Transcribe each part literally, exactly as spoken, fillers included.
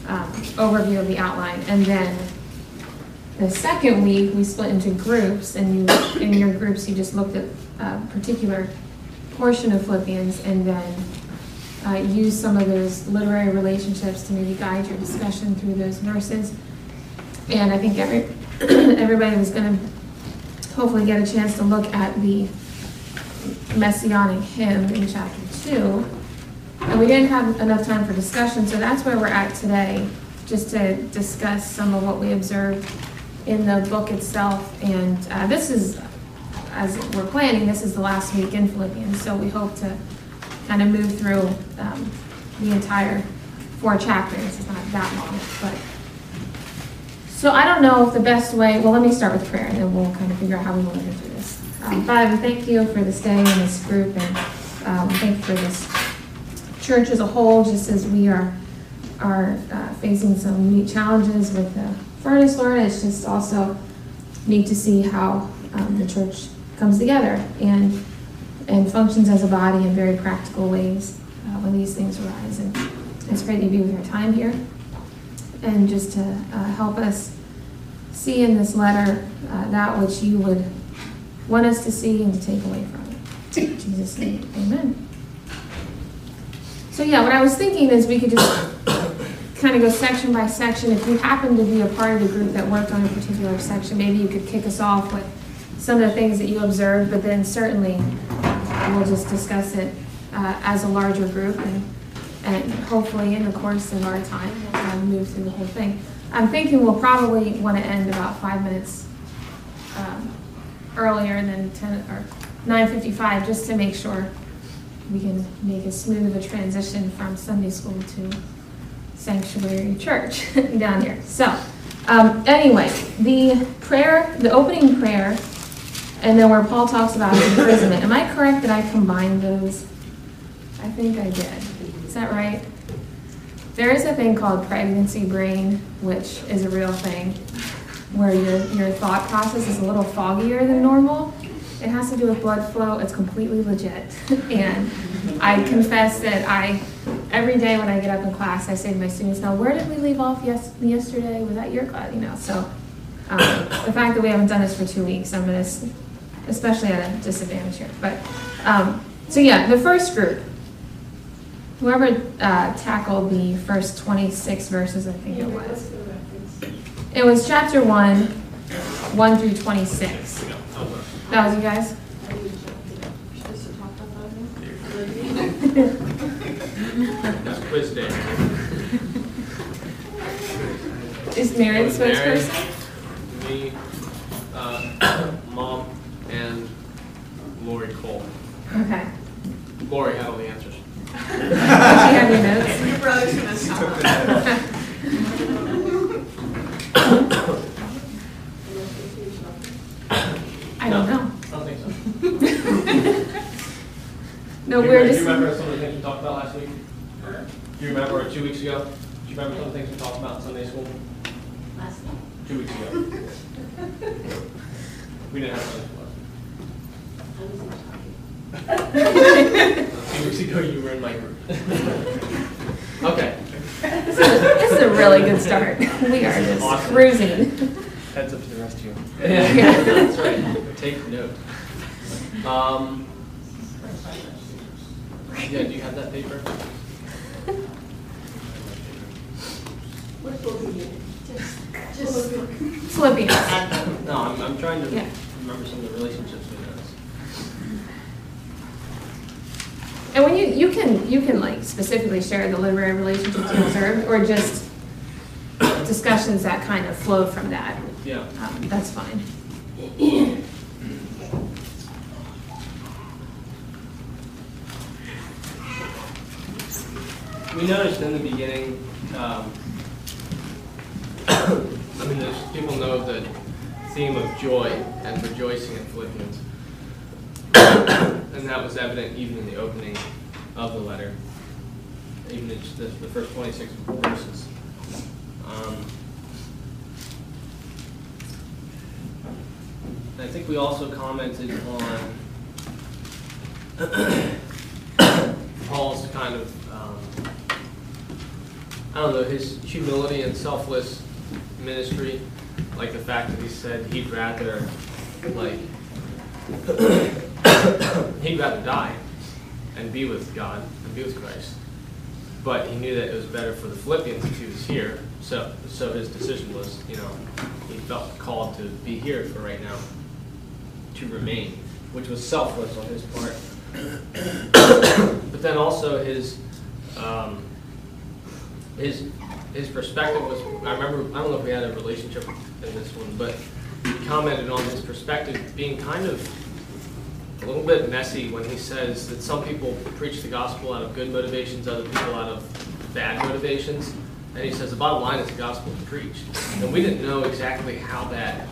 um, overview of the outline. And then the second week, we split into groups, and you, in your groups, you just looked at a particular portion of Philippians, and then uh, used some of those literary relationships to maybe guide your discussion through those verses. And I think every everybody was going to hopefully get a chance to look at the Messianic hymn in chapter two. And we didn't have enough time for discussion, so that's where we're at today, just to discuss some of what we observed in the book itself. And uh, this is, as we're planning, this is the last week in Philippians, so we hope to kind of move through um, the entire four chapters. It's not that long, but so I don't know if the best way, well, let me start with prayer, and then we'll kind of figure out how we want to get through this. Um, Father, we thank you for this day and this group, and um, thank you for this church as a whole, just as we are are uh, facing some unique challenges with the furnace, Lord. It's just also neat to see how um, the church comes together and and functions as a body in very practical ways uh, when these things arise. And it's great to be with our time here, and just to uh, help us see in this letter uh, that which you would want us to see and to take away from it. In Jesus' name, amen. So yeah, what I was thinking is we could just kind of go section by section. If you happen to be a part of the group that worked on a particular section, maybe you could kick us off with some of the things that you observed, but then certainly we'll just discuss it uh, as a larger group, and, and hopefully in the course of our time we'll kind of move through the whole thing. I'm thinking we'll probably want to end about five minutes um, earlier than ten or nine fifty-five, just to make sure we can make as smooth of a transition from Sunday school to sanctuary church down here. So um, anyway, the prayer, the opening prayer, and then where Paul talks about his imprisonment. Am I correct that I combined those? I think I did. Is that right? There is a thing called pregnancy brain, which is a real thing, where your, your thought process is a little foggier than normal. It has to do with blood flow. It's completely legit. And I confess that I, every day when I get up in class, I say to my students, now where did we leave off yes, yesterday? Was that your class? You know, so um, the fact that we haven't done this for two weeks, I'm going to, especially at a disadvantage here. But, um, so yeah, the first group, whoever uh, tackled the first twenty-six verses, I think it was. It was chapter one, one through twenty-six. That was you guys? That's quiz day. Is Mary the spokesperson? Me, uh, Mom, and Lori Cole. Okay. Lori had all the answers. Did she have your notes? Your brother's gonna stop. I don't know. I don't think so. No, do you, we're do just. you remember some of the things we talked about last week? Do you remember, or two weeks ago? Do you remember some of the things we talked about in Sunday school? Last week. Two weeks ago. We didn't have Sunday school last week. I wasn't talking. Two weeks ago you were in my group. Okay. This is, this is a really good start. We are just Awesome. cruising. Heads up to the rest of you. Yeah. Yeah, that's right. Take note. Um, yeah, do you have that paper? What book are you? Just, just look. Philippians. No, I'm, I'm trying to Yeah. remember some of the relationships we noticed. And when you, you can, you can like specifically share the literary relationships you observed, or just discussions that kind of flow from that. Yeah. Um, that's fine. We noticed in the beginning, um, I mean, there's, people know the theme of joy and rejoicing in Philippians. And that was evident even in the opening of the letter, even in the, the first twenty-six verses. Um, and I think we also commented on Paul's kind of, um, I don't know, his humility and selfless ministry, like the fact that he said he'd rather, like, he'd rather die and be with God and be with Christ. But he knew that it was better for the Philippians if he was here. So, so his decision was, you know, he felt called to be here for right now, to remain, which was selfless on his part. But then also his, um, his, his perspective was, I remember, I don't know if we had a relationship in this one, but he commented on his perspective being kind of a little bit messy when he says that some people preach the gospel out of good motivations, other people out of bad motivations. And he says the bottom line is the gospel is preached. And we didn't know exactly how that,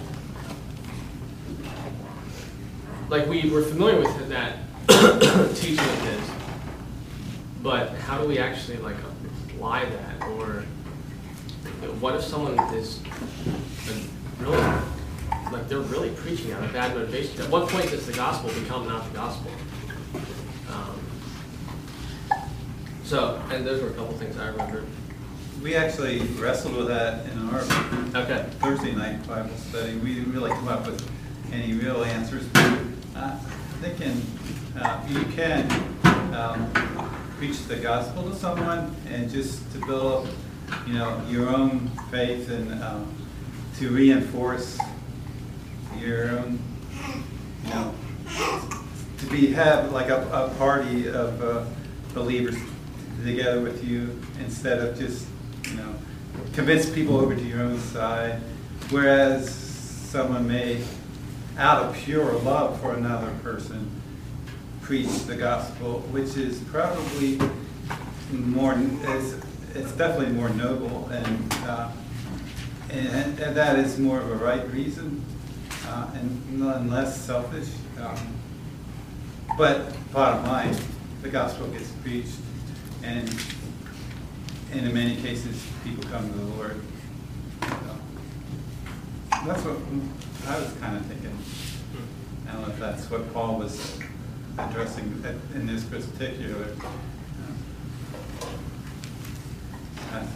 like we were familiar with that teaching of his, but how do we actually like apply that? Or what if someone is really, like they're really preaching out of bad motivations? At what point does the gospel become not the gospel? Um, so, and those were a couple things I remembered. We actually wrestled with that in our Okay. Thursday night Bible study. We didn't really come up with any real answers. But uh, thinking uh, you can um, preach the gospel to someone and just to build up, you know, your own faith and um, to reinforce your own, you know, to be have like a, a party of uh, believers together with you instead of just, you know, convince people over to your own side. Whereas someone may, out of pure love for another person, preach the gospel, which is probably more, it's, it's definitely more noble, and, uh, and, and that is more of a right reason, uh, and, and less selfish. Um, but bottom line, the gospel gets preached, and, and in many cases, people come to the Lord. So, that's what I was kind of thinking. I don't know if that's what Paul was addressing in this particular uh, passage.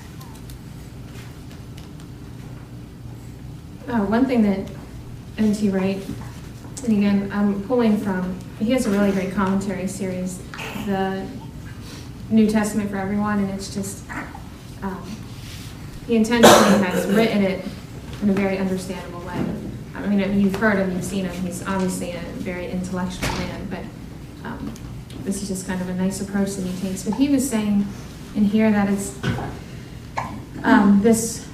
Uh, one thing that N T Wright, and again, I'm pulling from, he has a really great commentary series, the New Testament for Everyone, and it's just, um, he intentionally has written it in a very understandable way. I mean, I mean, you've heard him, you've seen him, he's obviously a very intellectual man, but um, this is just kind of a nice approach that he takes. But he was saying in here that it's um, this,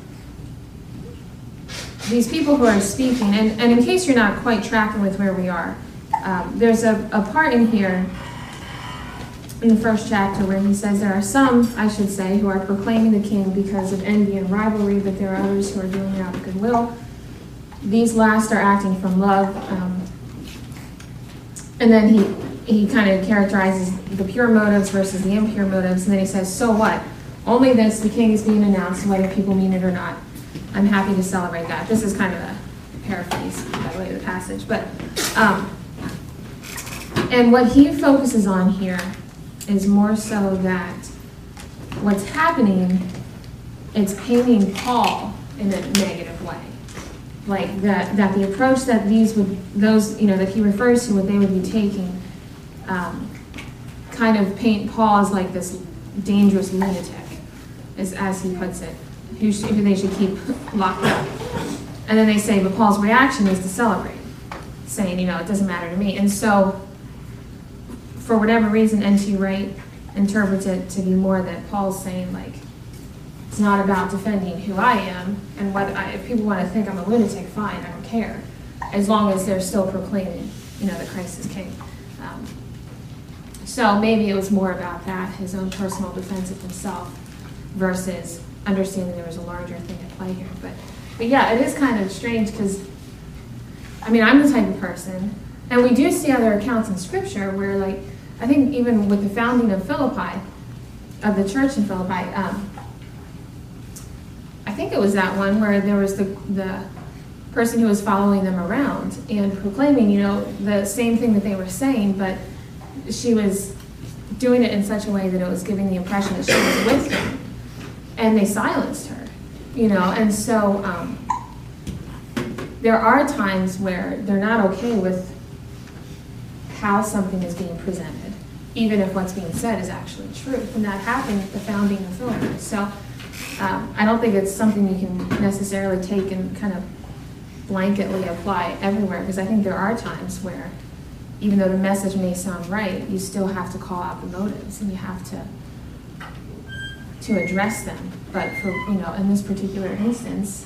these people who are speaking, and, and in case you're not quite tracking with where we are, um, there's a, a part in here in the first chapter where he says there are some, I should say, who are proclaiming the king because of envy and rivalry, but there are others who are doing it out of goodwill. These last are acting from love. Um, and then he, he kind of characterizes the pure motives versus the impure motives, and then he says, so what? Only this, the king is being announced, whether people mean it or not. I'm happy to celebrate that. This is kind of a paraphrase, by the way, of the passage. But, um, and what he focuses on here is more so that what's happening, it's painting Paul in a negative way. Like that, that the approach that these would, those, you know, that he refers to, what they would be taking, um, kind of paint Paul as like this dangerous lunatic, as, as he puts it, who, sh who they should keep locked up. And then they say, but Paul's reaction is to celebrate, saying, you know, it doesn't matter to me. And so, for whatever reason, N T Wright interprets it to be more that Paul's saying, like, it's not about defending who I am, and what I, if people want to think I'm a lunatic, fine, I don't care, as long as they're still proclaiming, you know, that Christ is king. Um, so maybe it was more about that, his own personal defense of himself, versus understanding there was a larger thing at play here. But, but yeah, it is kind of strange because, I mean, I'm the type of person, and we do see other accounts in Scripture where, like, I think even with the founding of Philippi, of the church in Philippi, um, I think it was that one where there was the, the person who was following them around and proclaiming, you know, the same thing that they were saying, but she was doing it in such a way that it was giving the impression that she was with them. and they silenced her, you know, and so um, there are times where they're not okay with how something is being presented, even if what's being said is actually true, and that happened with the founding authorities. So um, I don't think it's something you can necessarily take and kind of blanketly apply everywhere, because I think there are times where, even though the message may sound right, you still have to call out the motives, and you have to to address them. But for, you know, in this particular instance,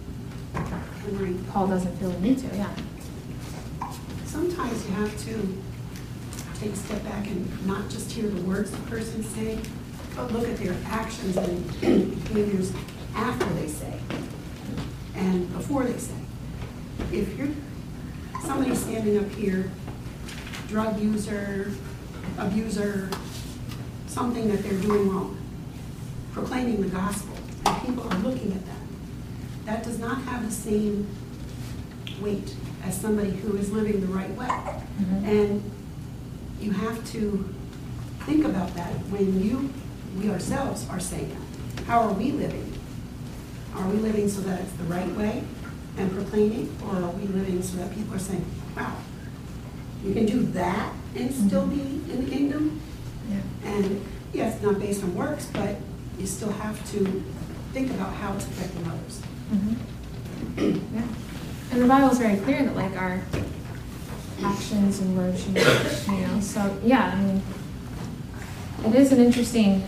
Paul doesn't feel the need to, yeah. Sometimes you have to take a step back and not just hear the words the person's saying, but look at their actions and behaviors after they say and before they say. If you're somebody standing up here, drug user, abuser, something that they're doing wrong, proclaiming the gospel, and people are looking at that, that does not have the same weight as somebody who is living the right way. Mm-hmm. And you have to think about that when you, we ourselves are saying that. How are we living? Are we living so that it's the right way and proclaiming, or are we living so that people are saying, wow, you can do that and still be in the kingdom? Yeah. And yes, it's not based on works, but you still have to think about how it's affecting others. Mm-hmm. Yeah. And the Bible is very clear that, like, our actions and words should match, you know. So yeah, I mean, it is an interesting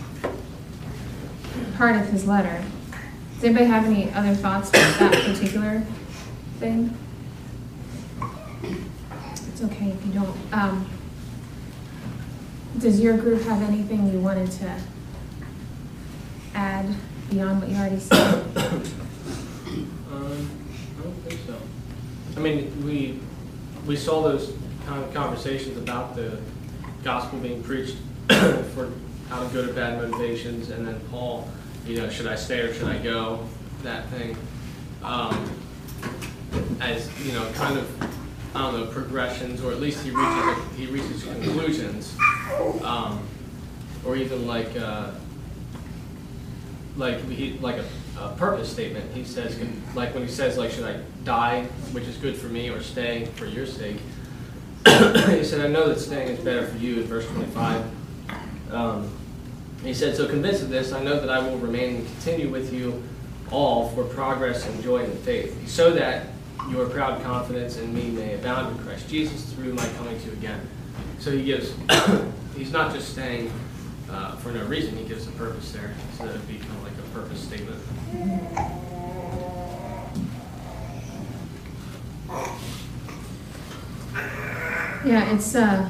part of his letter. Does anybody have any other thoughts about that particular thing? It's okay if you don't. Um, does your group have anything you wanted to add beyond what you already said? Um, I don't think so. I mean, we we saw those kind of conversations about the gospel being preached for out of good or bad motivations, and then Paul, you know, should I stay or should I go? That thing, um, as you know, kind of, I don't know, progressions, or at least he reaches he reaches conclusions, um, or even like uh, like he like a, a purpose statement. He says, can, like when he says, like, should I die, which is good for me, or stay for your sake? He said, I know that staying is better for you, in verse twenty-five. Um, he said, so convinced of this, I know that I will remain and continue with you all for progress and joy in the faith, so that your proud confidence in me may abound in Christ Jesus through my coming to you again. So he gives, he's not just staying uh, for no reason, he gives a purpose there. So that would be kind of like a purpose statement. Yeah, it's, uh,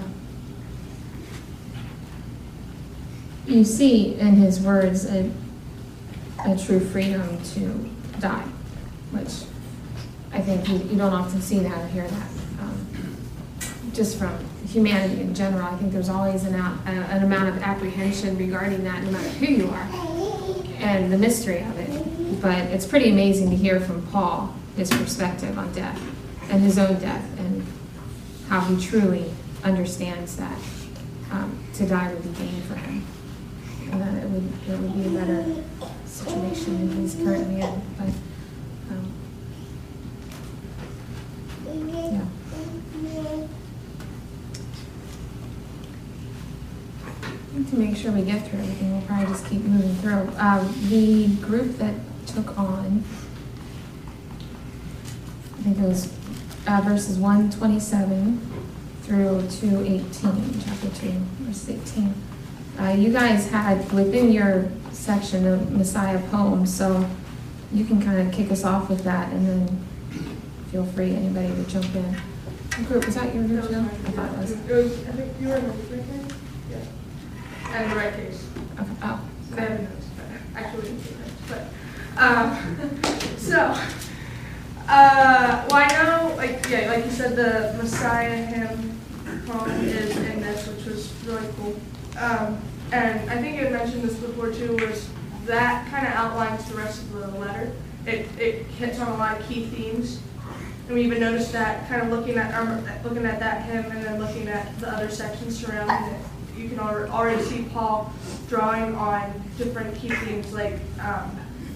you see in his words a, a true freedom to die, which I think you, you don't often see that or hear that. Um, just from humanity in general, I think there's always an, out, uh, an amount of apprehension regarding that, no matter who you are, and the mystery of it. But it's pretty amazing to hear from Paul his perspective on death and his own death, and how he truly understands that um, to die would be gain for him, and that it would, it would be a better situation than he's currently in. But um, yeah. I think to make sure we get through everything, we'll probably just keep moving through. Um, the group that took on, I think it was uh, verses one twenty-seven through two eighteen, chapter two, verse eighteen. Uh, you guys had within your section of Messiah poems, so you can kind of kick us off with that, and then feel free, anybody, to jump in. What group, was that your group, Jill? I thought it was. It was, I think you were in the right case? Yeah. And the right case. Okay. Oh. So I have notes, but actually we didn't take notes. But, um, so, uh, well, I know, like, yeah, like you said, the Messiah hymn poem is in this, which was really cool. Um, and I think you had mentioned this before too, was that kind of outlines the rest of the letter. It, it hits on a lot of key themes. And we even noticed that kind of looking at um, looking at that hymn and then looking at the other sections surrounding it, you you can al- already see Paul drawing on different key themes, like um,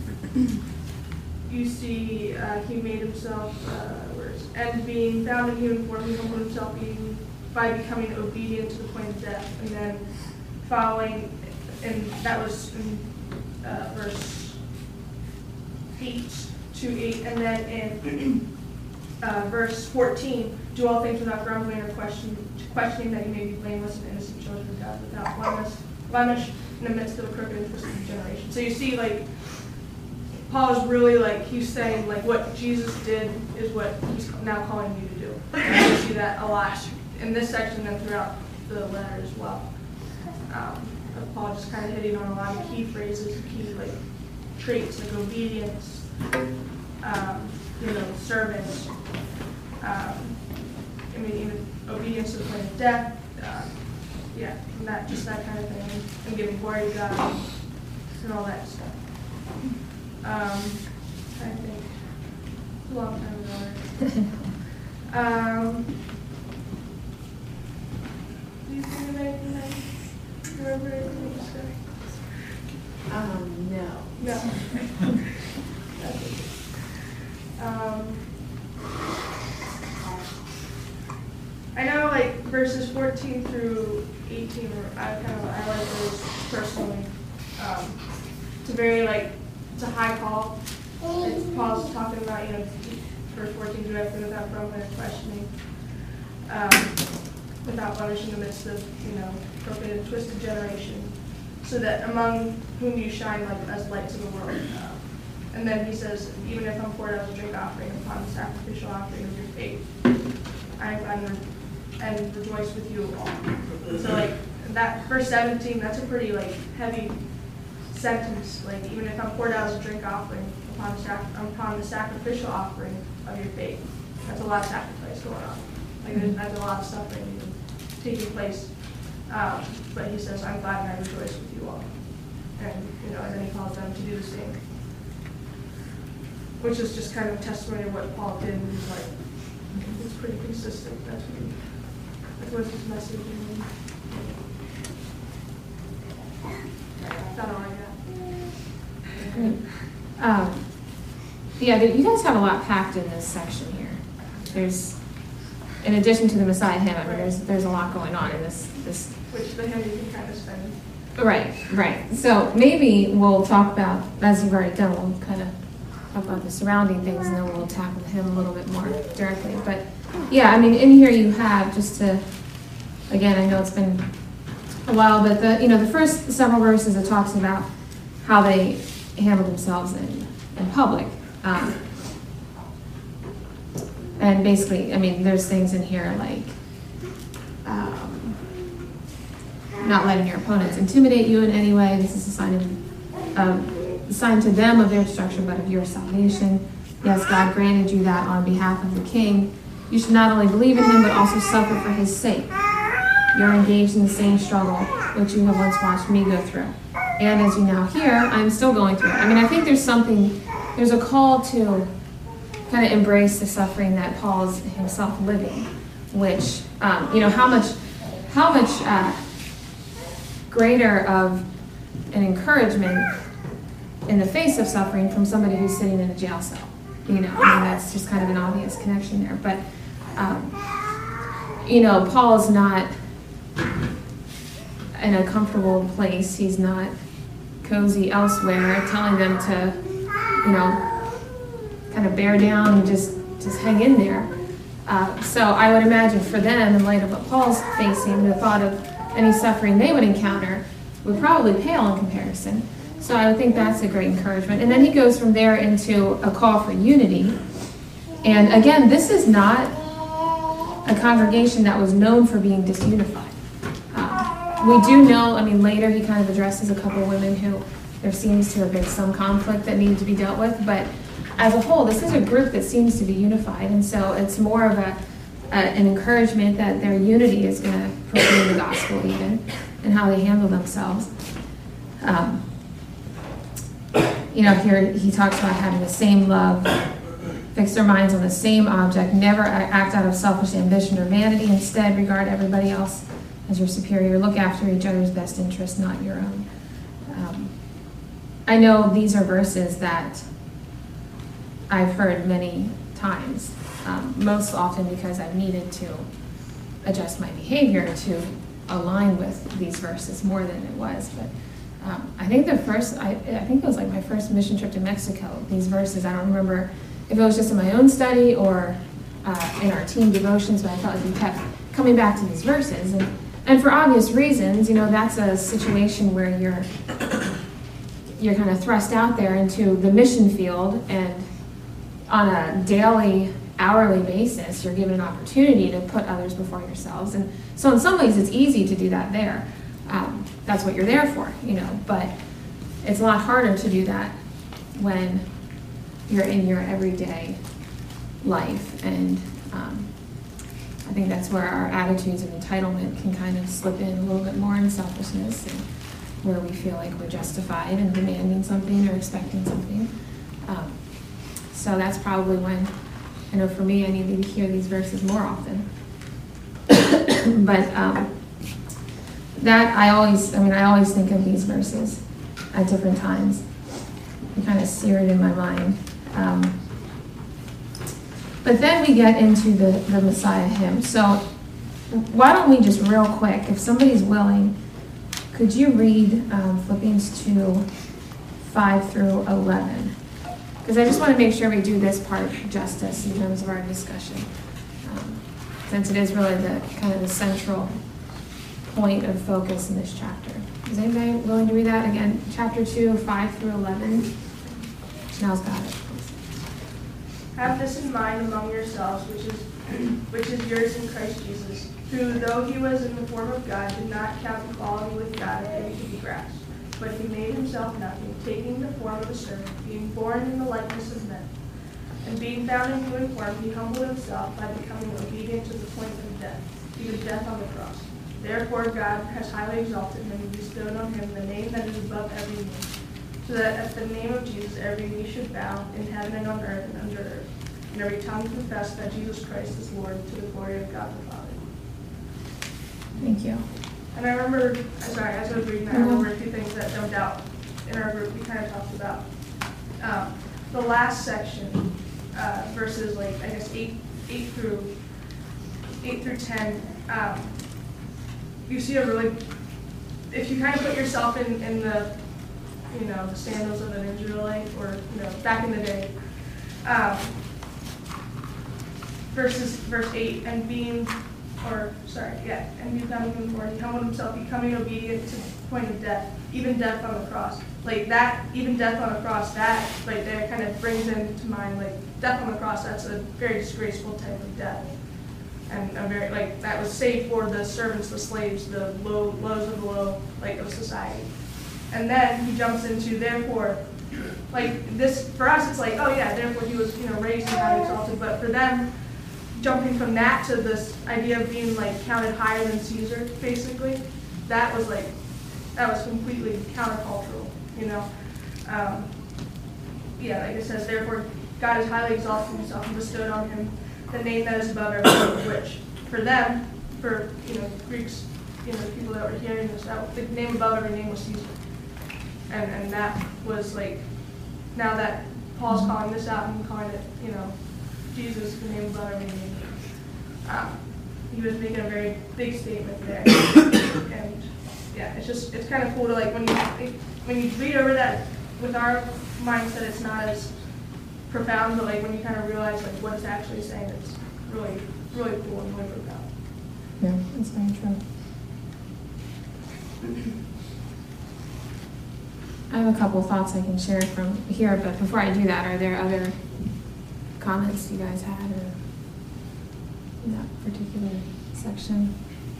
you see uh, he made himself, uh, where's, and being found in human form, he humbled himself being, by becoming obedient to the point of death, and then following, and that was in uh, verse eight to eight, and then in uh, verse fourteen, do all things without grumbling or question, questioning, that you may be blameless and innocent children of God, without blemish, blemish in the midst of a crooked and twisted generation. So you see, like, Paul is really like, he's saying, like, what Jesus did is what he's now calling you to do. And you see that a lot in this section and throughout the letter as well. Um, of Paul just kind of hitting on a lot of key phrases, key, like, traits, like obedience, um, you know, servants, um, I mean, even obedience to the point of death, uh, yeah, and that, just that kind of thing, and giving glory to God, and all that stuff. Um, I think, it's a long time ago. um, do you think of anything that you remember anything you said? Um, no. No. That's okay. Um, I know, like, verses fourteen through eighteen, I kind of, I like those personally. Um, it's a very, like, it's a high call. It's, Paul's talking about, you know, verse fourteen, do everything without grumbling and questioning, um, without blemish in the midst of, you know, crooked and twisted generation, so that among whom you shine like as lights in the world. Uh, and then he says, even if I'm poured out as a drink offering upon the sacrificial offering of your faith, I am glad and, and rejoice with you all. So, like, that verse seventeen, that's a pretty, like, heavy sentence. Like, even if I'm poured out as a drink offering upon the, sac- upon the sacrificial offering of your faith, that's a lot of sacrifice going on. Like, there's, there's a lot of suffering taking place. Um, but he says, I'm glad and I rejoice with you all. And, you know, and then he calls them to do the same. Which is just kind of a testimony of what Paul did, and he's like, it's pretty consistent. That's what, he, that was his message. That's all I got. Great. Um, yeah, you guys have a lot packed in this section here. There's, in addition to the Messiah hymn, I mean, there's there's a lot going on in this this. Which the hymn you can kind of spend. Right, right. So maybe we'll talk about, as you've already done, we'll kind of talk about the surrounding things, and then we'll tackle the hymn a little bit more directly. But yeah, I mean, in here you have, just to, again, I know it's been a while, but the you know the first several verses it talks about how they handle themselves in in public. Um, and basically, I mean, there's things in here like um, not letting your opponents intimidate you in any way. This is a sign of, of a sign to them of their destruction, but of your salvation. Yes, God granted you that on behalf of the King. You should not only believe in him, but also suffer for his sake. You're engaged in the same struggle which you have once watched me go through. And as you now hear, I'm still going through it. I mean, I think there's something, there's a call to kind of embrace the suffering that Paul is himself living, which, um, you know, how much, how much uh, greater of an encouragement in the face of suffering from somebody who's sitting in a jail cell. You know, I mean, that's just kind of an obvious connection there. But, um, you know, Paul is not in a comfortable place. He's not cozy elsewhere, telling them to, you know, kind of bear down and just, just hang in there. Uh, so I would imagine for them, in light of what Paul's facing, the thought of any suffering they would encounter would probably pale in comparison. So I would think that's a great encouragement. And then he goes from there into a call for unity. And again, this is not a congregation that was known for being disunified. Uh, we do know, I mean, later he kind of addresses a couple of women who there seems to have been some conflict that needed to be dealt with, but as a whole, this is a group that seems to be unified, and so it's more of a, a an encouragement that their unity is going to proclaim the gospel even, and how they handle themselves. Um, you know, here he talks about having the same love, fix their minds on the same object, never act out of selfish ambition or vanity, instead regard everybody else as your superior. Look after each other's best interest, not your own. Um, I know these are verses that I've heard many times, um, most often because I've needed to adjust my behavior to align with these verses more than it was. But um, I think the first, I, I think it was like my first mission trip to Mexico, these verses, I don't remember if it was just in my own study or uh, in our team devotions, but I felt like we kept coming back to these verses. And, and for obvious reasons, you know, that's a situation where you're, you're kind of thrust out there into the mission field, and on a daily, hourly basis, you're given an opportunity to put others before yourselves. And so in some ways, it's easy to do that there. Um, that's what you're there for, you know, but it's a lot harder to do that when you're in your everyday life. And um, I think that's where our attitudes of entitlement can kind of slip in a little bit more in selfishness, and where we feel like we're justified in demanding something or expecting something. Um, so that's probably when, I know for me, I need to hear these verses more often. But um, that I always, I mean, I always think of these verses at different times. They kind of sear it in my mind. Um, but then we get into the, the Messiah hymn. So why don't we just real quick, if somebody's willing, could you read um, Philippians two, five through eleven? Because I just want to make sure we do this part justice in terms of our discussion, um, since it is really the kind of the central point of focus in this chapter. Is anybody willing to read that again? Chapter two, five through eleven. Janelle's got it. Have this in mind among yourselves, which is which is yours in Christ Jesus, who, though he was in the form of God, did not count equality with God a thing to be grasped, but he made himself nothing, taking the form of a servant, being born in the likeness of men. And being found in human form, he humbled himself by becoming obedient to the point of death, even death on the cross. Therefore God has highly exalted him and bestowed on him the name that is above every name, so that at the name of Jesus every knee should bow in heaven and on earth and under earth, and every tongue confess that Jesus Christ is Lord, to the glory of God the Father. Thank you. And I remember, I'm sorry, as I was reading that, I remember a few things that jumped out in our group we kind of talked about. Um, the last section, uh, verses like, I guess, eight, eight through, eight through ten, um, you see a really, if you kind of put yourself in, in the, you know, the sandals of an Israelite, or, you know, back in the day, um, verses, verse eight, and being, or, sorry, yeah, and becoming him, he humbled himself, becoming obedient to the point of death, even death on the cross. Like that, even death on the cross, that, like, there kind of brings into mind, like, death on the cross, that's a very disgraceful type of death. And a very, like, that was saved for the servants, the slaves, the low, lows of the low, like, of society. And then he jumps into, therefore, like, this, for us, it's like, oh yeah, therefore he was, you know, raised and highly exalted, but for them, jumping from that to this idea of being, like, counted higher than Caesar, basically, that was, like, that was completely countercultural, you know? Um, yeah, like it says, therefore God has highly exalted himself and bestowed on him the name that is above every name, which for them, for, you know, Greeks, you know, people that were hearing this, that, the name above every name was Caesar. And and that was like, now that Paul's calling this out and calling it, you know, Jesus, the name above every name, um, he was making a very big statement there. And yeah, it's just, it's kind of cool to, like, when you, when you read over that with our mindset, it's not as profound, but like when you kind of realize like what it's actually saying, it's really, really cool and really profound. Yeah, that's very true. I have a couple thoughts I can share from here, but before I do that, are there other comments you guys had or in that particular section?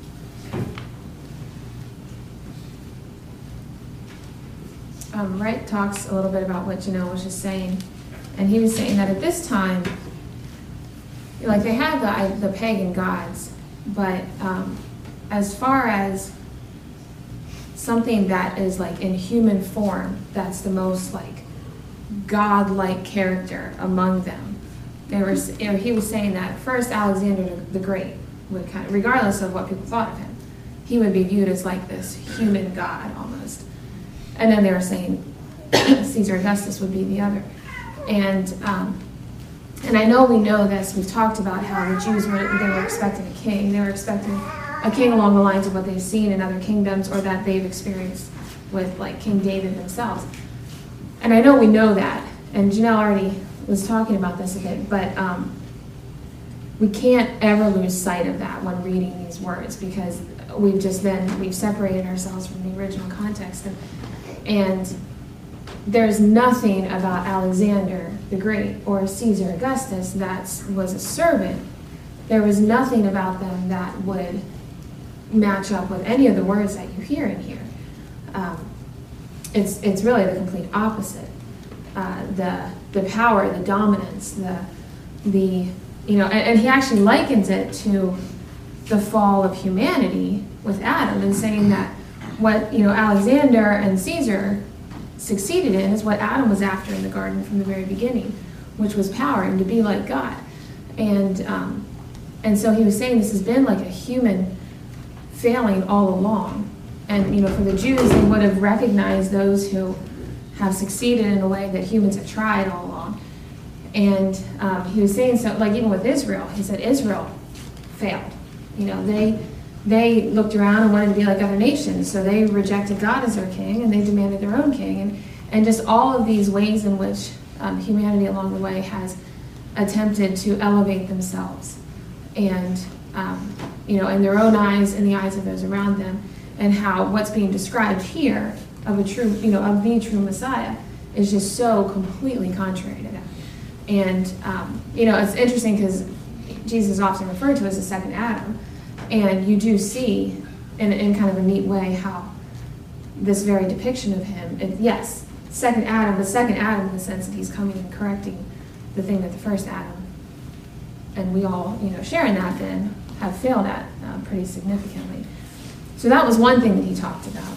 Um, Wright talks a little bit about what Janelle was just saying. And he was saying that at this time, like, they had the, the pagan gods, but um, as far as something that is like in human form, that's the most like God-like character among them. They were, you know, he was saying that first Alexander the Great would kind of, regardless of what people thought of him, he would be viewed as like this human god almost. And then they were saying Caesar Augustus would be the other. And um, and I know we know this. We've talked about how the Jews were they were expecting a king. They were expecting a king along the lines of what they've seen in other kingdoms or that they've experienced with like King David themselves. And I know we know that. And Janelle already was talking about this a bit, but um, we can't ever lose sight of that when reading these words, because we've just then we've separated ourselves from the original context. And, and there's nothing about Alexander the Great or Caesar Augustus that was a servant. There was nothing about them that would match up with any of the words that you hear in here. Um, it's it's really the complete opposite. Uh, the the power, the dominance, the the you know, and, and he actually likens it to the fall of humanity with Adam, and saying that what you know Alexander and Caesar succeeded in is what Adam was after in the garden from the very beginning, which was power and to be like God. And um, and so he was saying this has been like a human failing all along. And you know, for the Jews, they would have recognized those who have succeeded in a way that humans have tried all along. And um, he was saying, so like even with Israel, he said Israel failed. You know, they they looked around and wanted to be like other nations, so they rejected God as their king and they demanded their own king. And and just all of these ways in which um, humanity along the way has attempted to elevate themselves, and um, you know, in their own eyes, in the eyes of those around them, and how what's being described here of a true, you know, of the true Messiah is just so completely contrary to that. And um, you know, it's interesting because Jesus is often referred to as the second Adam, and you do see in, in kind of a neat way how this very depiction of him, it, yes, second Adam, the second Adam in the sense that he's coming and correcting the thing that the first Adam, and we all, you know, sharing that then, have failed at uh, pretty significantly. So that was one thing that he talked about.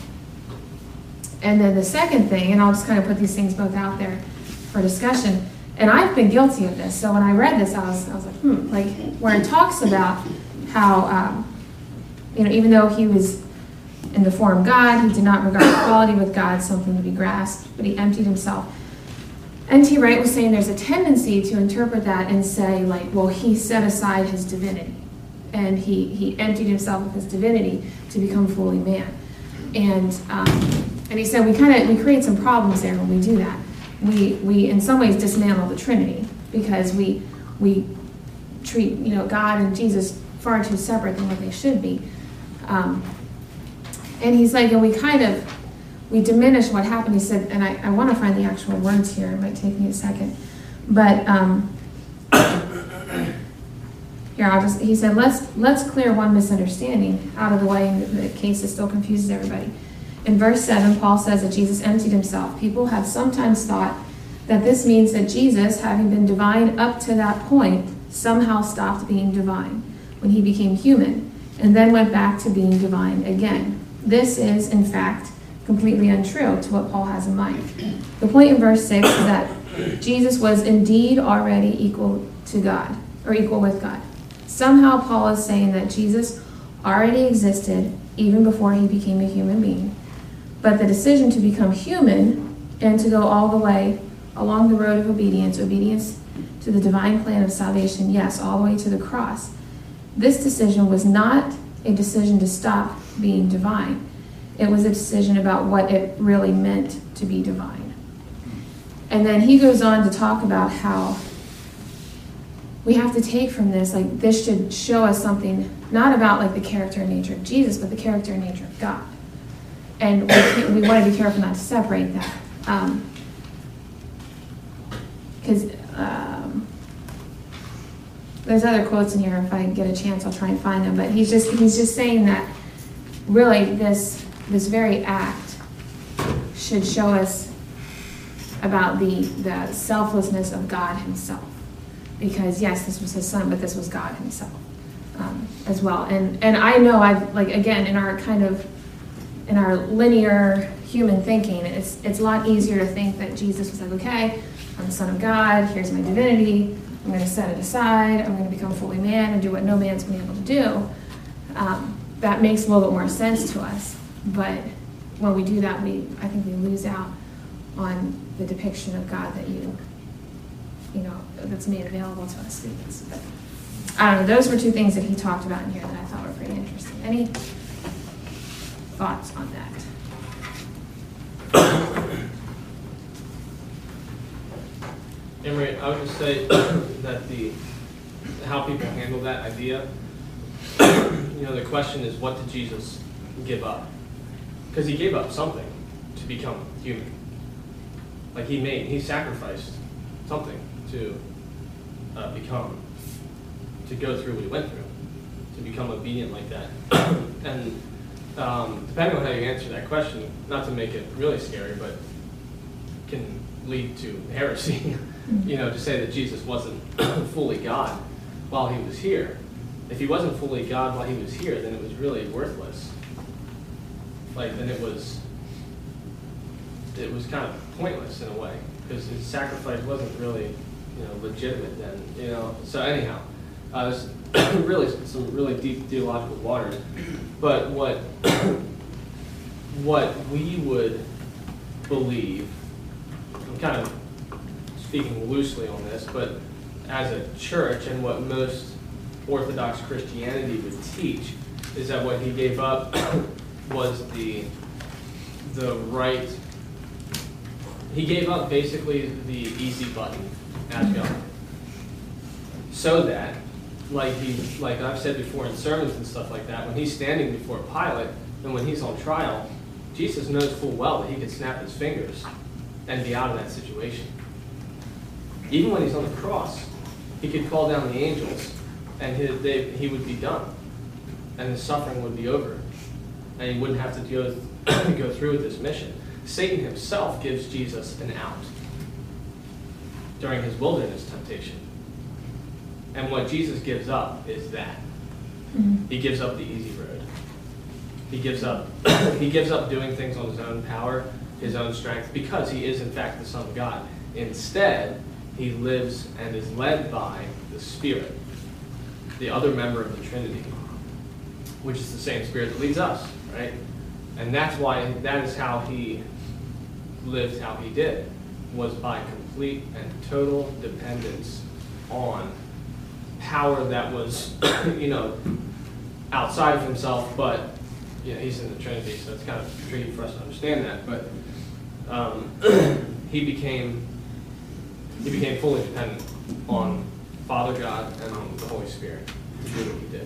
And then the second thing, and I'll just kind of put these things both out there for discussion, and I've been guilty of this. So when I read this, I was, I was like, hmm, like where it talks about how, um, you know, even though he was in the form of God, he did not regard equality with God something to be grasped, but he emptied himself. N T Wright was saying there's a tendency to interpret that and say, like, well, he set aside his divinity, and he, he emptied himself of his divinity to become fully man. And um, and he said we kind of we create some problems there when we do that. We we in some ways dismantle the Trinity because we we treat you know God and Jesus far too separate than what they should be. Um, and he's like, and we kind of we diminish what happened. He said, and I, I want to find the actual words here. It might take me a second, but um, here I'll just. He said, let's let's clear one misunderstanding out of the way, in the case it still confuses everybody. In verse seven, Paul says that Jesus emptied himself. People have sometimes thought that this means that Jesus, having been divine up to that point, somehow stopped being divine when he became human, and then went back to being divine again. This is, in fact, completely untrue to what Paul has in mind. The point in verse six is that Jesus was indeed already equal to God, or equal with God. Somehow Paul is saying that Jesus already existed even before he became a human being. But the decision to become human and to go all the way along the road of obedience, obedience to the divine plan of salvation, yes, all the way to the cross, this decision was not a decision to stop being divine. It was a decision about what it really meant to be divine. And then he goes on to talk about how we have to take from this, like this should show us something, not about like the character and nature of Jesus, but the character and nature of God. And we, we want to be careful not to separate that. Because um, um, there's other quotes in here. If I get a chance, I'll try and find them. But he's just he's just saying that really this this very act should show us about the the selflessness of God himself. Because yes, this was his son, but this was God himself um, as well. And and I know I've like again in our kind of in our linear human thinking, it's it's a lot easier to think that Jesus was like, okay, I'm the Son of God, here's my divinity, I'm going to set it aside, I'm going to become fully man and do what no man's been able to do. Um, that makes a little bit more sense to us. But when we do that, we, I think we lose out on the depiction of God that you, you know, that's made available to us students. But I don't know, those were two things that he talked about in here that I thought were pretty interesting. Any thoughts on that? Emery, I would just say that the, how people handle that idea, you know, the question is, what did Jesus give up? Because he gave up something to become human. Like he made, he sacrificed something to uh, become, to go through what he went through, to become obedient like that. And um, depending on how you answer that question, not to make it really scary, but can lead to heresy, you know, to say that Jesus wasn't fully God while he was here. If he wasn't fully God while he was here, then it was really worthless. Like, then it was, it was kind of pointless in a way, because his sacrifice wasn't really, you know, legitimate then, you know. So anyhow, uh, there's really some really deep theological waters. But what, what we would believe, I'm kind of speaking loosely on this, but as a church and what most Orthodox Christianity would teach is that what he gave up was the the right, he gave up basically the easy button as God. So that, like he, like I've said before in sermons and stuff like that, when he's standing before Pilate and when he's on trial, Jesus knows full well that he could snap his fingers and be out of that situation. Even when he's on the cross, he could call down the angels and he, they, he would be done. And his suffering would be over. And he wouldn't have to go, go through with this mission. Satan himself gives Jesus an out during his wilderness temptation. And what Jesus gives up is that. Mm-hmm. He gives up the easy road. He gives up, he gives up doing things on his own power, his own strength, because he is in fact the Son of God. Instead, he lives and is led by the Spirit, the other member of the Trinity, which is the same Spirit that leads us, right? And that's why, that is how he lived how he did, was by complete and total dependence on power that was, you know, outside of himself, but, you know, he's in the Trinity, so it's kind of tricky for us to understand that, but um, he became he became fully dependent on Father God and on the Holy Spirit to do what he did.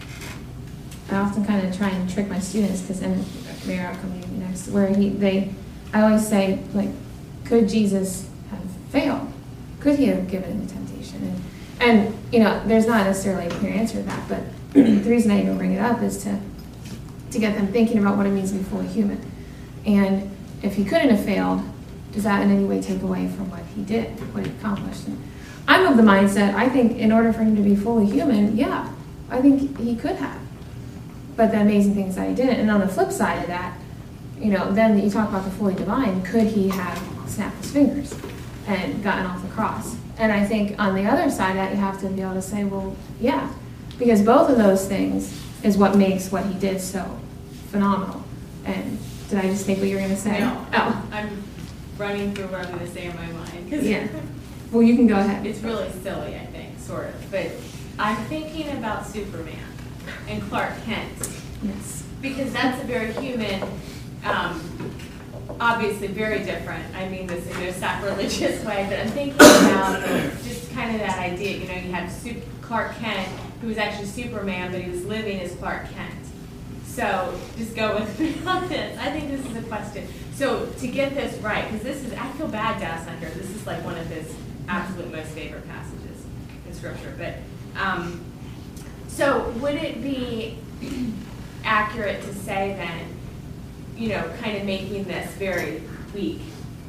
I often kind of try and trick my students, because then maybe I'll come to you next, where he, they, I always say, like, could Jesus have failed? Could he have given in the temptation? And, and, you know, there's not necessarily a clear answer to that, but the reason I even bring it up is to, to get them thinking about what it means to be fully human. And if he couldn't have failed, does that in any way take away from what he did, what he accomplished? And I'm of the mindset, I think in order for him to be fully human, yeah, I think he could have. But the amazing things that he didn't. And on the flip side of that, you know, then you talk about the fully divine, could he have snapped his fingers and gotten off the cross? And I think on the other side of that, you have to be able to say, well, yeah, because both of those things is what makes what he did so phenomenal. And did I just think what you were going to say? No, oh. I'm running through what I'm going to say in my mind. Cause yeah. Well, you can go ahead. It's really silly, I think, sort of. But I'm thinking about Superman and Clark Kent. Yes. Because that's a very human, um, obviously very different. I mean this in a sacrilegious way, but I'm thinking about just kind of that idea. You know, you have Super Clark Kent, who was actually Superman, but he was living as Clark Kent. So just go with me on this. I think this is a question. So to get this right, because this is, I feel bad to ask under. This is like one of his absolute most favorite passages in Scripture. But um, so would it be accurate to say then, you know, kind of making this very weak,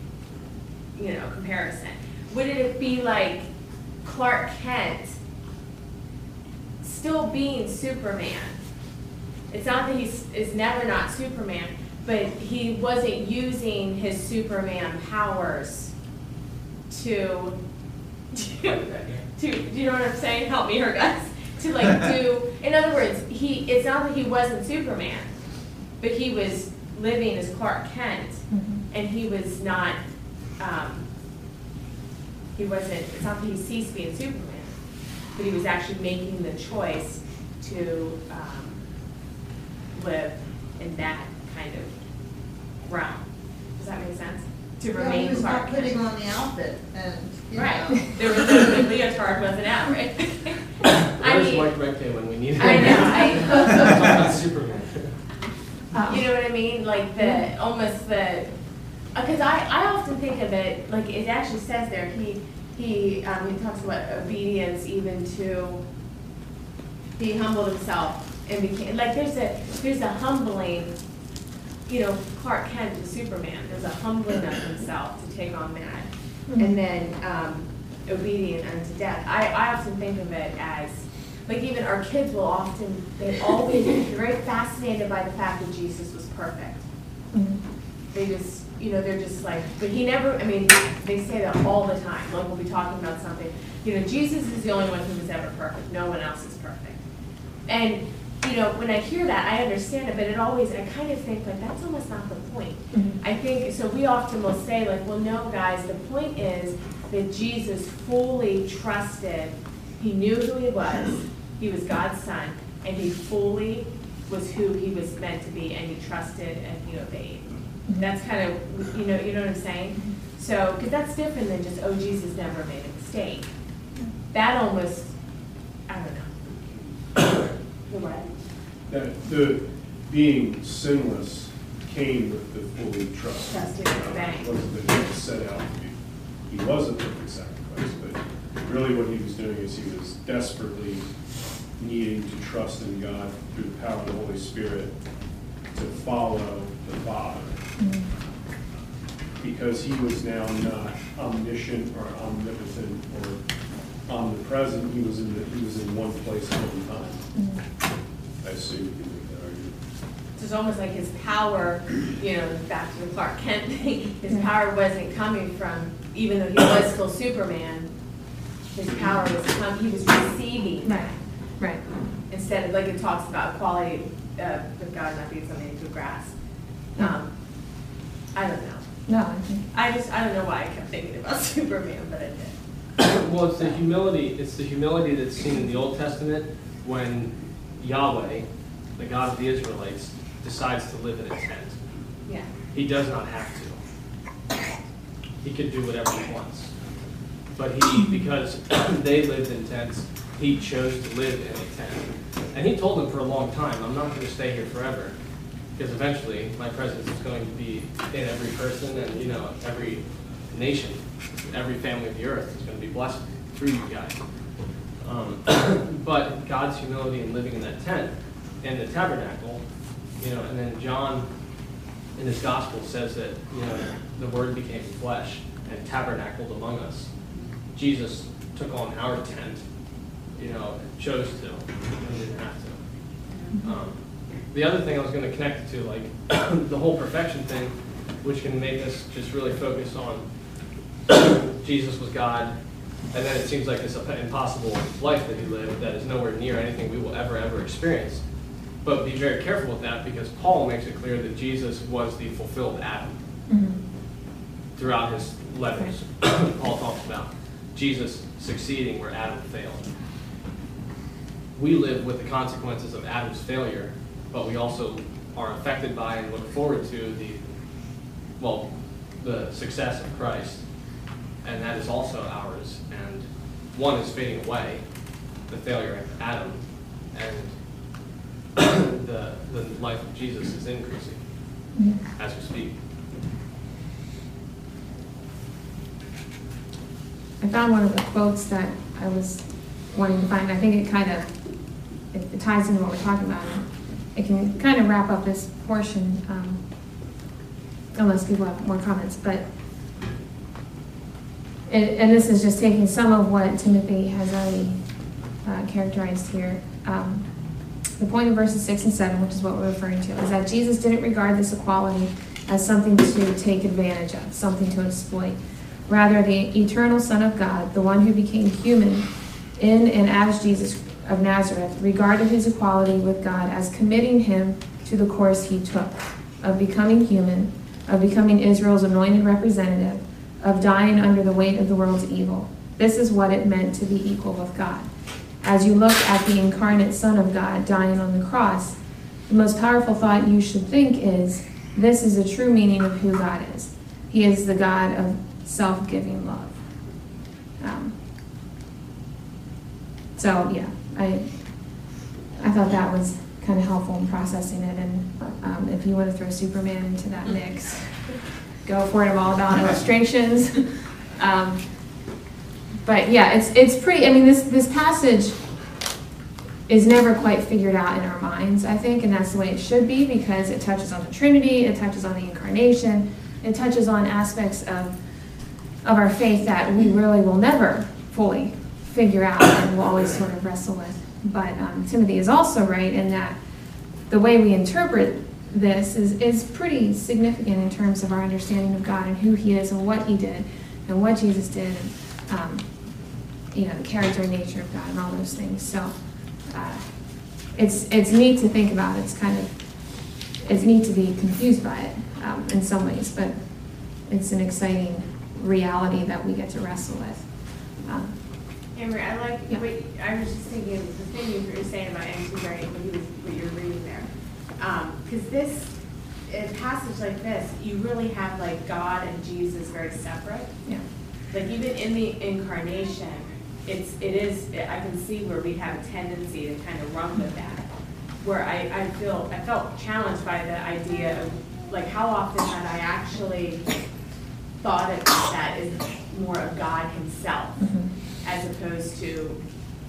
you know, comparison? Would it be like Clark Kent still being Superman? It's not that he is never not Superman, but he wasn't using his Superman powers to, to, to, do you know what I'm saying? Help me here, guys. to like do, in other words, he, it's not that he wasn't Superman, but he was living as Clark Kent, Mhm. and he was not, um, he wasn't, it's not that he ceased being Superman, but he was actually making the choice to um, live in that kind of realm. Does that make sense? To Well, remain he was Clark not Kent. putting on the outfit and, you Right, know. there was no, the leotard wasn't out, right? I Where's mean, Mike Recte when we need him? I know, I, Not Superman. you know what I mean? Like the, almost the, because I, I often think of it, like it actually says there, he, he, um, he talks about obedience even to, he humbled himself and became, like there's a, there's a humbling, you know, Clark Kent to Superman, there's a humbling of himself to take on that. And then, um, obedient unto death. I, I often think of it as, like even our kids will often, they always, they're very fascinated by the fact that Jesus was perfect. Mhm. They just, you know, they're just like, but he never, I mean, they say that all the time, like we'll be talking about something, you know, Jesus is the only one who was ever perfect, no one else is perfect. And, you know, when I hear that, I understand it, but it always, I kind of think like, that's almost not the point. Mhm. I think, so we often will say like, well, no, guys, the point is that Jesus fully trusted, he knew who he was, he was God's son, and he fully was who he was meant to be, and he trusted and he obeyed. That's kind of, you know, you know what I'm saying? So, because that's different than just, oh, Jesus never made a mistake. That almost, I don't know. The what? That the being sinless came with the fully trust. Trusting and obeying. It wasn't that he was set out to be. He was a perfect sacrifice, but really what he was doing is he was desperately needing to trust in God through the power of the Holy Spirit to follow the Father. Mhm. Because he was now not omniscient or omnipotent or omnipresent, he was in the, he was in one place at one time. Mhm. I assume you can make that argument. So it's almost like his power, you know, back to the Clark Kent thing, his power wasn't coming from, even though he was still Superman, his power was coming, he was receiving Right, that. right. Instead of, like it talks about equality uh, with God not being something to grasp. Um, I don't know. No, I think, I just, I don't know why I kept thinking about Superman, but I did. Well, it's the humility, it's the humility that's seen in the Old Testament when Yahweh, the God of the Israelites, decides to live in a tent. Yeah. He does not have to. He could do whatever he wants. But he, because they lived in tents, he chose to live in a tent. And he told them for a long time, I'm not going to stay here forever, because eventually my presence is going to be in every person and, you know, every nation, every family of the earth is going to be blessed through you guys. Um, but God's humility in living in that tent, in the tabernacle, you know, and then John in his gospel says that, you know, the word became flesh and tabernacled among us. Jesus took on our tent, you know, chose to, and didn't have to. Um, the other thing I was going to connect it to, like the whole perfection thing, which can make us just really focus on Jesus was God, and then it seems like this impossible life that he lived that is nowhere near anything we will ever, ever experience. But be very careful with that, because Paul makes it clear that Jesus was the fulfilled Adam. mhm. Throughout his letters, Paul talks about Jesus succeeding where Adam failed. We live with the consequences of Adam's failure, but we also are affected by and look forward to the, well, the success of Christ, and that is also ours. And one is fading away, the failure of Adam, and the the life of Jesus is increasing Mhm. as we speak. I found one of the quotes that I was wanting to find. I think it kind of, it, it ties into what we're talking about. It can kind of wrap up this portion, um, unless people have more comments. But, and, and this is just taking some of what Timothy has already uh, characterized here. Um, the point of verses six and seven, which is what we're referring to, is that Jesus didn't regard this equality as something to take advantage of, something to exploit. Rather, the eternal Son of God, the one who became human in and as Jesus, of Nazareth, regarded his equality with God as committing him to the course he took of becoming human, of becoming Israel's anointed representative, of dying under the weight of the world's evil. This is what it meant to be equal with God. As you look at the incarnate Son of God dying on the cross, the most powerful thought you should think is, this is a true meaning of who God is. He is the God of self-giving love. Um, so, yeah, I I thought that was kind of helpful in processing it. And um, if you want to throw Superman into that mix, go for it. I'm all about illustrations. um, but yeah, it's it's pretty. I mean, this this passage is never quite figured out in our minds, I think, and that's the way it should be, because it touches on the Trinity, it touches on the incarnation, it touches on aspects of of our faith that we really will never fully figure out and will always sort of wrestle with. But um, Timothy is also right in that the way we interpret this is, is pretty significant in terms of our understanding of God and who he is and what he did and what Jesus did, and um, you know, the character and nature of God and all those things. So uh, it's it's neat to think about. It's kind of it's neat to be confused by it um, in some ways, but it's an exciting reality that we get to wrestle with. Um, Amber, I like, Yeah. wait, I was just thinking, the thing you were saying about N T Berry, what you, what you're reading there. Because this, a passage like this, you really have like God and Jesus very separate. yeah. Like even in the incarnation, it's, it is, I can see where we have a tendency to kind of run with that. Where I, I feel, I felt challenged by the idea of, like, how often had I actually thought of that as more of God himself, Mhm. as opposed to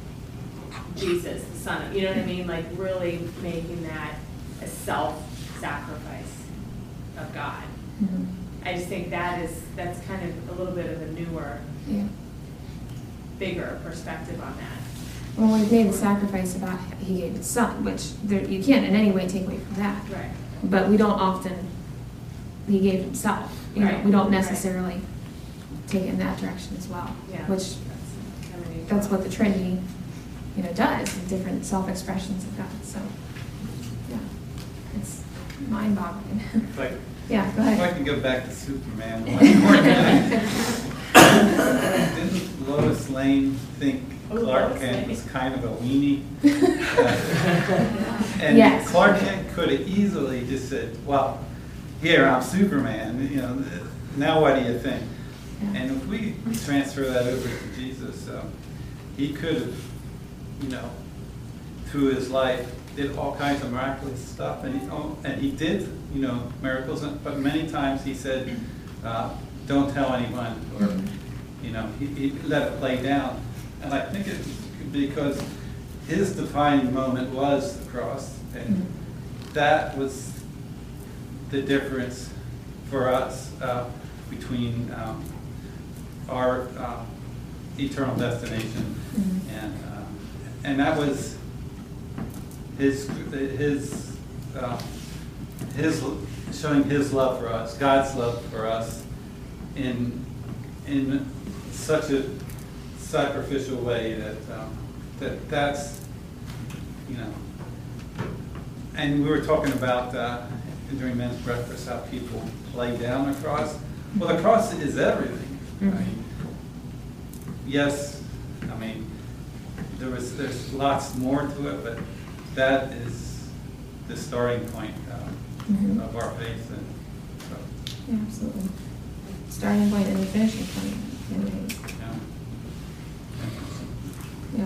Jesus, the Son of, you know what I mean? Like really making that a self-sacrifice of God. Mhm. I just think that is, that's kind of a little bit of a newer, Yeah. bigger perspective on that. Well, we've made the sacrifice about he gave his son, which there, you can't in any way take away from that. Right. But we don't often, he gave himself. You know, Right, we don't right. necessarily take it in that direction as well. Yeah. Which, That's kind of neat. that's what the Trinity, you know, does, the different self-expressions of God. So, yeah, it's mind-boggling. Like, Yeah, go if I ahead. can go back to Superman one more minute. Didn't Lois Lane think Oh, Clark Lois Kent Lane. was kind of a weenie? Uh, And Yes. Clark Kent could have easily just said, well, here, I'm Superman, you know, now what do you think? Yeah. And if we transfer that over to Jesus, um, he could have, you know, through his life, did all kinds of miraculous stuff, and he, oh, and he did, you know, miracles, but many times he said, uh, don't tell anyone, or, you know, he, he let it lay down. And I think it's because his defining moment was the cross, and that was the difference for us uh, between um, our uh, eternal destination, Mhm. and uh, and that was his his uh, his showing his love for us, God's love for us, in in such a sacrificial way that um, that that's, you know. And we were talking about uh, during men's breakfast how people play down the cross. Well, the cross is everything. I mean, yes, I mean, there was there's lots more to it, but that is the starting point um, Mhm. of our faith, and so, Yeah, absolutely. Starting point and the finishing point. in many ways. yeah. Yeah.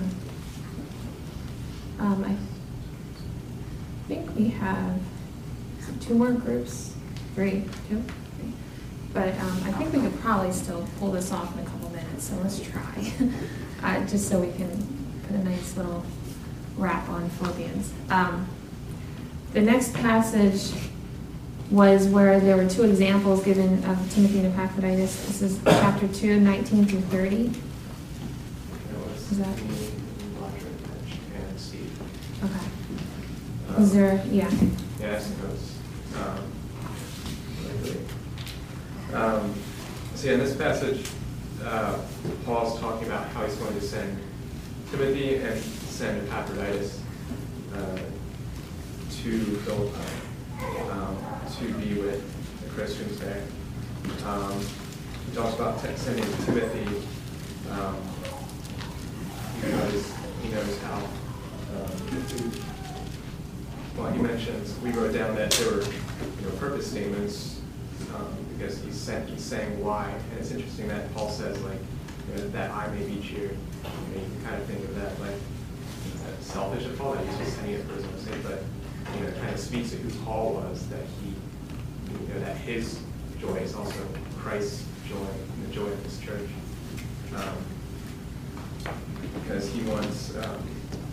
Um, I think we have two more groups, three, two, three. But um, I think we could probably still pull this off in a couple minutes, so let's try. uh, just so we can put a nice little wrap on Philippians. Um, the next passage was where there were two examples given of Timothy and Epaphroditus. This is chapter two, nineteen through thirty. Is that- And Steve. Okay. Is there, yeah. Yes, it goes. Um, likely. Um, so in this passage, uh, Paul's talking about how he's going to send Timothy and send Epaphroditus uh, to Philippi um, to be with the Christians there. Um, he talks about t- sending Timothy. Um, he knows he knows how. Um, well, he mentions we wrote down that there were you know purpose statements um, because he's sent, he's saying why, and it's interesting that Paul says like you know, that I may be cheered. You know, you can kind of think of that like uh, selfish of Paul that he's just sending it for his own sake, but you know, it kind of speaks to who Paul was, that he you know that his joy is also Christ's joy and the joy of his church. Um, because he wants, um,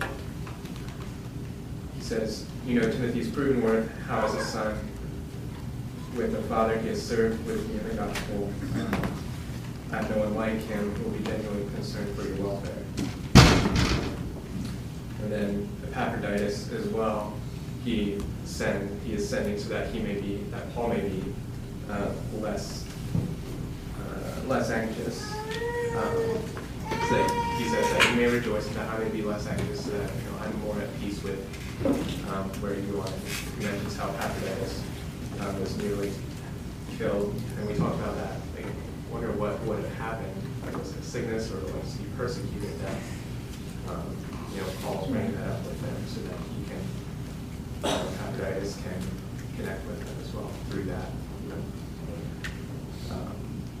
he says, you know, Timothy's proven worth how as a son with a father he has served with me in the gospel. Um, I have no one like him who will be genuinely concerned for your welfare. And then Epaphroditus as well, he send he is sending so that he may be, that Paul may be uh, less uh, less anxious. Um, so that he says that you may rejoice and that I may be less anxious, so that you know I'm more at peace with um, where you are. He mentions how Epaphroditus um, was nearly killed, and we talked about that. Like, wonder what would have happened. Like, was it sickness or was he persecuted? That um, you know Paul's bringing that up with them so that he can uh, Epaphroditus can connect with them as well through that. You know. Um,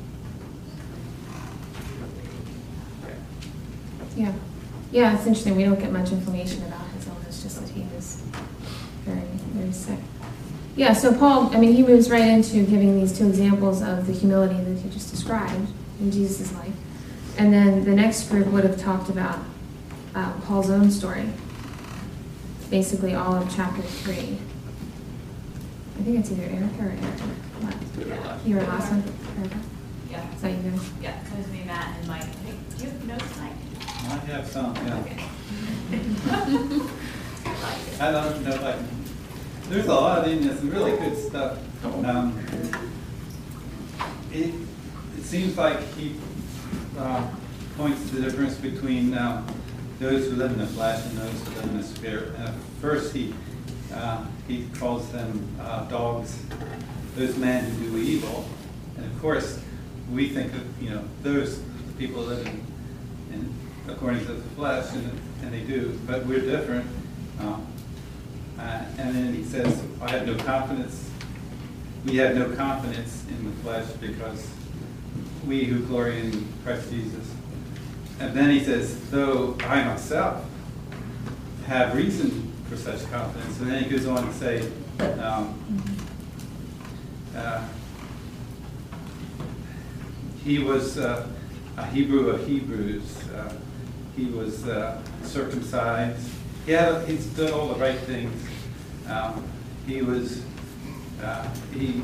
Yeah, yeah, it's interesting. We don't get much information about his illness, just that he was very, very sick. Yeah, so Paul, I mean, he moves right into giving these two examples of the humility that he just described in Jesus' life. And then the next group would have talked about uh, Paul's own story, basically all of chapter three. I think it's either Erica or Erica. Yeah. You were last one, Erica? Yeah. Is that you guys? Yeah, so it's me, Matt, and Mike. I think, do you have notes, Mike? I have some, yeah. Okay. I don't know if I can, there's a lot in this, really good stuff. Um, it, it seems like he uh, points to the difference between um, those who live in the flesh and those who live in the spirit. And at first he, uh, he calls them uh, dogs, those men who do evil. And of course, we think of, you know, those people living in, according to the flesh, and, and they do, but we're different. Um, uh, and then he says, I have no confidence, we have no confidence in the flesh because we who glory in Christ Jesus. And then he says, though I myself have reason for such confidence. And then he goes on to say, um, uh, he was uh, a Hebrew of Hebrews. Uh, he was uh, circumcised. He had, he's done all the right things. Um, he was, uh, he,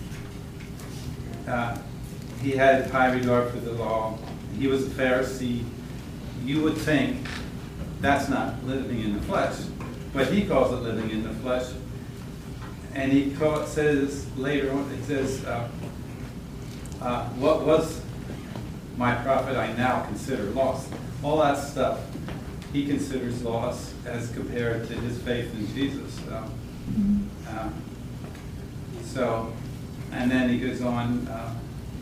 uh, he had high regard for the law. He was a Pharisee. You would think that's not living in the flesh, but he calls it living in the flesh. And he call, says later on, it says, uh, uh, what was my profit I now consider lost. All that stuff he considers lost as compared to his faith in Jesus. So, um, so and then he goes on, uh,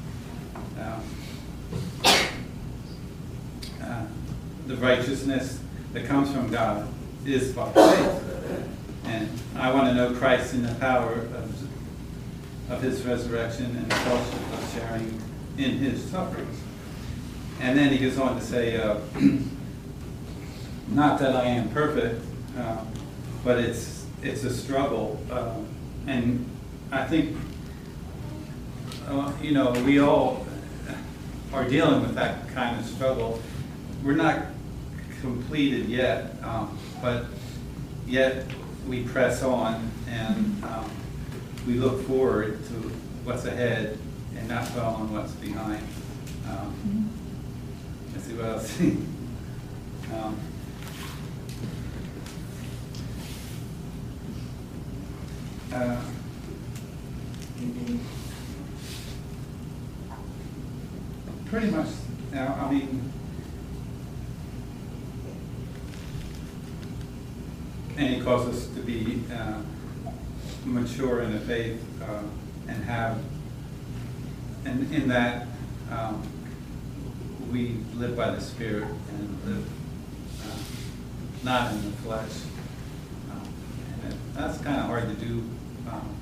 uh, uh, the righteousness that comes from God is by faith. And I want to know Christ in the power of, of his resurrection and the fellowship of sharing in his sufferings. And then he goes on to say, uh, not that I am perfect, uh, but it's it's a struggle. Uh, and I think, uh, you know, we all are dealing with that kind of struggle. We're not completed yet, um, but yet we press on and um, we look forward to what's ahead and not dwell on what's behind. Um, let's see what else. um, uh, pretty much, now, I mean, and he calls us to be uh, mature in the faith uh, and have, and in that um, we live by the Spirit and live uh, not in the flesh. Um, and it, that's kind of hard to do um,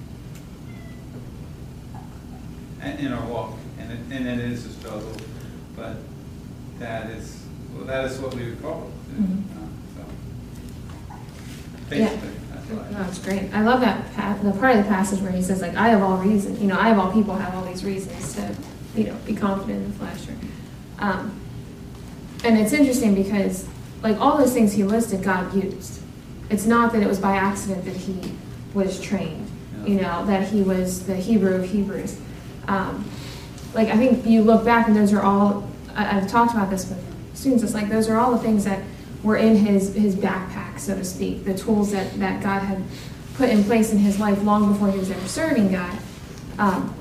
and in our walk, and it, and it is a struggle, but that is well, that is what we would call it. Mhm. Uh, so Yeah. basically, that's what I- No, it's great. I love that, pa- the part of the passage where he says, like, I have all reason, you know, I have all people have all these reasons to, you know, be confident in the flesh. Or, um, and it's interesting because, like, all those things he listed, God used. It's not that it was by accident that he was trained, you know, that he was the Hebrew of Hebrews. Um, like, I think you look back and those are all, I, I've talked about this with students, it's like, those are all the things that were in his, his backpack, so to speak, the tools that, that God had put in place in his life long before he was ever serving God. Um,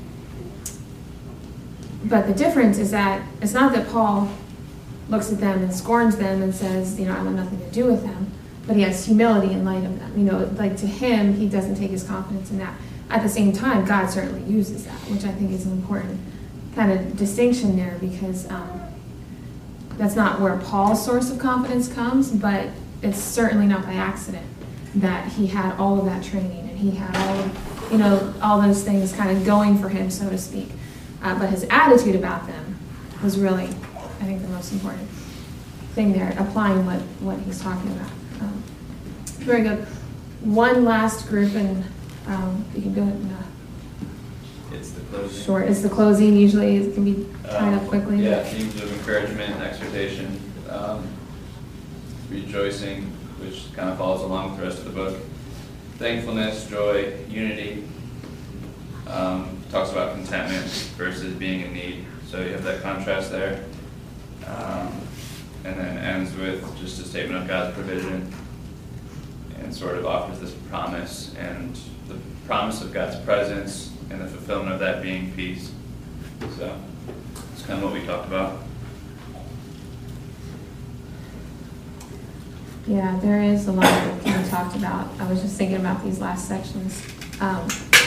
but the difference is that it's not that Paul looks at them and scorns them and says, you know, I want nothing to do with them, but he has humility in light of them. You know, like to him, he doesn't take his confidence in that. At the same time, God certainly uses that, which I think is an important kind of distinction there because um, that's not where Paul's source of confidence comes, but it's certainly not by accident that he had all of that training and he had all of, you know, all those things kind of going for him, so to speak. Uh, but his attitude about them was really, I think, the most important thing there, applying what, what he's talking about. Um, very good. One last group, and um, you can do it in a It's the closing. short. It's the closing. Usually it can be tied up Um, quickly. Yeah, themes of encouragement and exhortation, um, rejoicing, which kind of follows along with the rest of the book, thankfulness, joy, unity, um, talks about contentment versus being in need, so you have that contrast there, um, and then ends with just a statement of God's provision, and sort of offers this promise, and the promise of God's presence, and the fulfillment of that being peace. So, it's kind of what we talked about. Yeah, there is a lot that can be talked about. I was just thinking about these last sections. Um,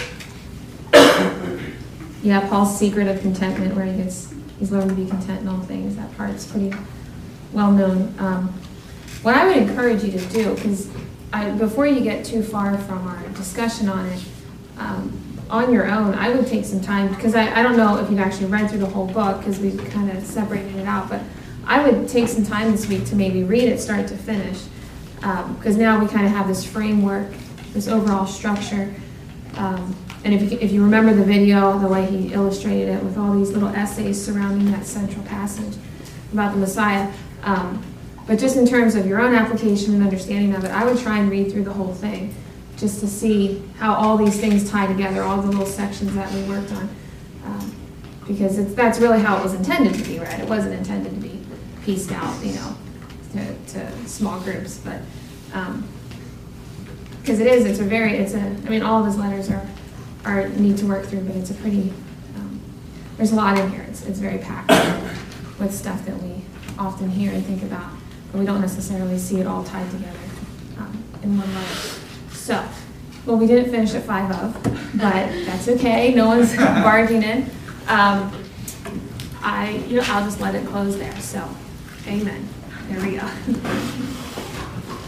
yeah, Paul's secret of contentment, where he gets, he's learned to be content in all things. That part's pretty well known. Um, what I would encourage you to do, because I, before you get too far from our discussion on it, um, on your own, I would take some time, because I, I don't know if you've actually read through the whole book, because we've kind of separated it out, but I would take some time this week to maybe read it start to finish, because um, now we kind of have this framework, this overall structure. Um, and if you, if you remember the video, the way he illustrated it with all these little essays surrounding that central passage about the Messiah. Um, but just in terms of your own application and understanding of it, I would try and read through the whole thing just to see how all these things tie together, all the little sections that we worked on. Um, because it's, that's really how it was intended to be read. It wasn't intended to be pieced out, you know, to, to small groups. But because um, it is, it's a very, it's a, I mean, all of his letters are, are need to work through, but it's a pretty, um, there's a lot in here. It's, it's very packed with stuff that we often hear and think about, but we don't necessarily see it all tied together um, in one letter. So, well, we didn't finish at five of, but that's okay. No one's barging in. Um, I, you know, I'll just let it close there. So, amen. There we go.